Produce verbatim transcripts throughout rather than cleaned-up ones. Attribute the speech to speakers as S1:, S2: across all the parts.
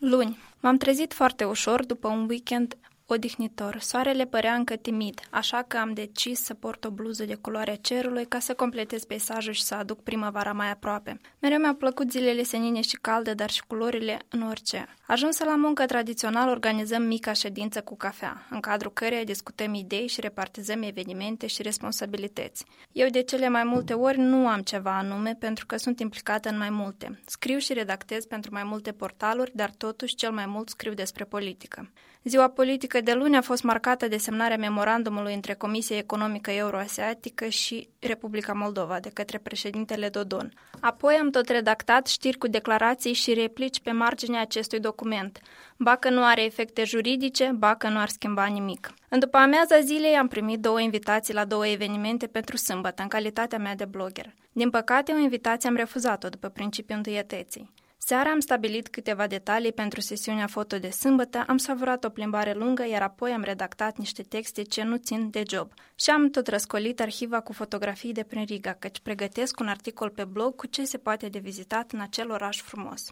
S1: Luni. M-am trezit foarte ușor după un weekend odihnitor. Soarele părea încă timid, așa că am decis să port o bluză de culoarea cerului ca să completez peisajul și să aduc primăvara mai aproape. Mereu mi-au plăcut zilele senine și calde, dar și culorile în orice. Ajunsă la muncă, tradițional organizăm mica ședință cu cafea, în cadrul căreia discutăm idei și repartizăm evenimente și responsabilități. Eu de cele mai multe ori nu am ceva anume pentru că sunt implicată în mai multe. Scriu și redactez pentru mai multe portaluri, dar totuși cel mai mult scriu despre politică. Ziua politică de luni a fost marcată de semnarea memorandumului între Comisia Economică Euroasiatică și Republica Moldova de către președintele Dodon. Apoi am tot redactat știri cu declarații și replici pe marginea acestui document. Ba că nu are efecte juridice, ba că nu ar schimba nimic. În după amiaza zilei am primit două invitații la două evenimente pentru sâmbătă, în calitatea mea de blogger. Din păcate, o invitație am refuzat-o după principiul întâietății. Seara am stabilit câteva detalii pentru sesiunea foto de sâmbătă, am savurat o plimbare lungă, iar apoi am redactat niște texte ce nu țin de job. Și am tot răscolit arhiva cu fotografii de prin Riga, căci pregătesc un articol pe blog cu ce se poate de vizitat în acel oraș frumos.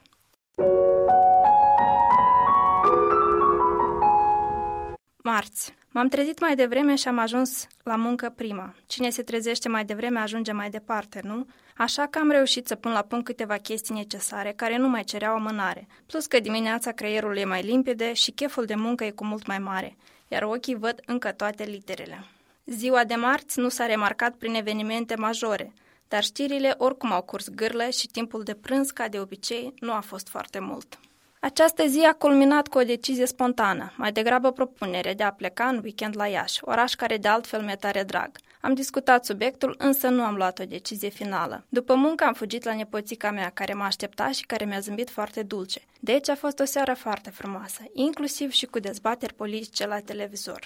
S1: Marți. M-am trezit mai devreme și am ajuns la muncă prima. Cine se trezește mai devreme ajunge mai departe, nu? Așa că am reușit să pun la punct câteva chestii necesare care nu mai cereau amânare. Plus că dimineața creierul e mai limpede și cheful de muncă e cu mult mai mare, iar ochii văd încă toate literele. Ziua de marți nu s-a remarcat prin evenimente majore, dar știrile oricum au curs gârlă și timpul de prânz, ca de obicei, nu a fost foarte mult. Această zi a culminat cu o decizie spontană, mai degrabă propunere de a pleca în weekend la Iași, oraș care de altfel mi-e tare drag. Am discutat subiectul, însă nu am luat o decizie finală. După muncă am fugit la nepoțica mea, care m-a așteptat și care mi-a zâmbit foarte dulce. Deci a fost o seară foarte frumoasă, inclusiv și cu dezbateri politice la televizor.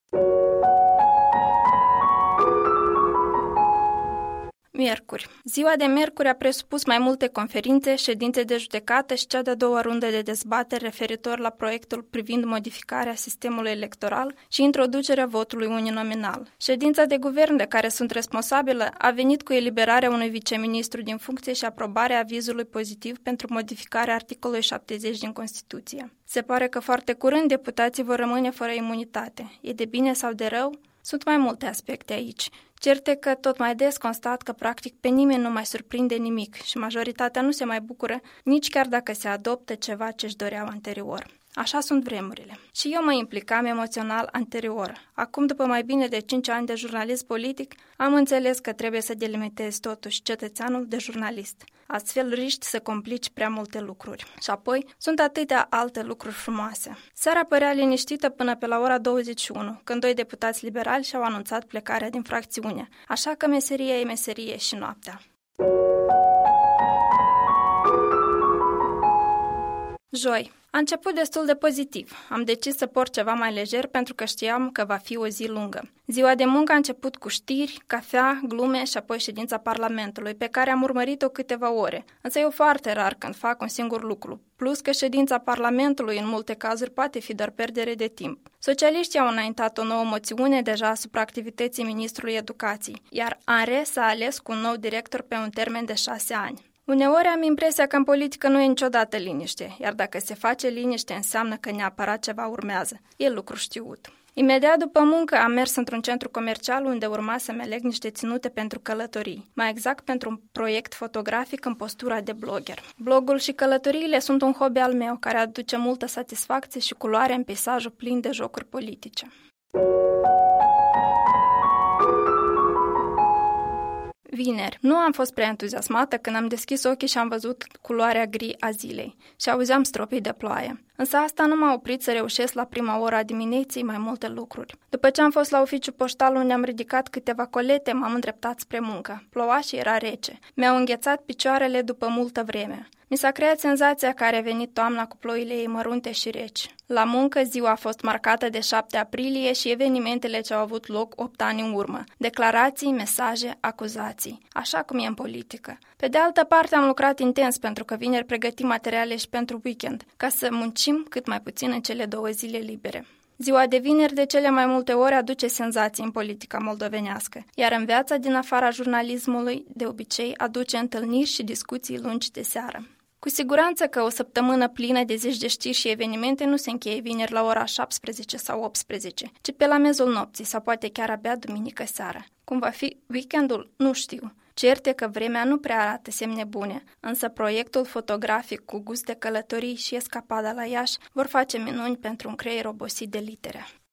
S1: Miercuri. Ziua de miercuri a presupus mai multe conferințe, ședințe de judecată și cea de-a doua rundă de dezbateri referitor la proiectul privind modificarea sistemului electoral și introducerea votului uninominal. Ședința de guvern de care sunt responsabilă a venit cu eliberarea unui viceministru din funcție și aprobarea avizului pozitiv pentru modificarea articolului șaptezeci din Constituție. Se pare că foarte curând deputații vor rămâne fără imunitate. E de bine sau de rău? Sunt mai multe aspecte aici. Cert e că tot mai des constat că practic pe nimeni nu mai surprinde nimic și majoritatea nu se mai bucură nici chiar dacă se adoptă ceva ce-și doreau anterior. Așa sunt vremurile. Și eu mă implicam emoțional anterior. Acum, după mai bine de cinci ani de jurnalist politic, am înțeles că trebuie să delimitezi totuși cetățeanul de jurnalist. Astfel riști să complici prea multe lucruri. Și apoi sunt atâtea alte lucruri frumoase. Seara părea liniștită până pe la ora douăzeci și unu, când doi deputați liberali și-au anunțat plecarea din fracțiune. Așa că meseria e meserie și noaptea. Joi. A început destul de pozitiv. Am decis să port ceva mai lejer pentru că știam că va fi o zi lungă. Ziua de muncă a început cu știri, cafea, glume și apoi ședința Parlamentului, pe care am urmărit-o câteva ore. Însă e foarte rar când fac un singur lucru. Plus că ședința Parlamentului în multe cazuri poate fi doar pierdere de timp. Socialiștii au înaintat o nouă moțiune deja asupra activității Ministrului Educației, iar ANRE s-a ales cu un nou director pe un termen de șase ani. Uneori am impresia că în politică nu e niciodată liniște, iar dacă se face liniște înseamnă că neapărat ceva urmează. E lucru știut. Imediat după muncă am mers într-un centru comercial unde urma să-mi aleg niște ținute pentru călătorii, mai exact pentru un proiect fotografic în postura de blogger. Blogul și călătoriile sunt un hobby al meu care aduce multă satisfacție și culoare în peisajul plin de jocuri politice. Vineri. Nu am fost prea entuziasmată când am deschis ochii și am văzut culoarea gri a zilei și auzeam stropii de ploaie. Însă asta nu m-a oprit să reușesc la prima oră a dimineții mai multe lucruri. După ce am fost la oficiu poștal unde am ridicat câteva colete, m-am îndreptat spre muncă. Ploua și era rece. Mi-au înghețat picioarele după multă vreme. Mi s-a creat senzația că a revenit toamna cu ploile ei mărunte și reci. La muncă, ziua a fost marcată de șapte aprilie și evenimentele ce au avut loc opt ani în urmă. Declarații, mesaje, acuzații. Așa cum e în politică. Pe de altă parte, am lucrat intens pentru că vineri pregătim materiale și pentru weekend, ca să muncim cât mai puțin în cele două zile libere. Ziua de vineri de cele mai multe ori aduce senzații în politica moldovenească, iar în viața din afara jurnalismului, de obicei, aduce întâlniri și discuții lungi de seară. Cu siguranță că o săptămână plină de zeci de știri și evenimente nu se încheie vineri la ora șaptesprezece sau optsprezece, ci pe la mezul nopții sau poate chiar abia duminică seara. Cum va fi weekendul? Nu știu. Cert e că vremea nu prea arată semne bune, însă proiectul fotografic cu gust de călătorii și escapada la Iași vor face minuni pentru un creier obosit de litere.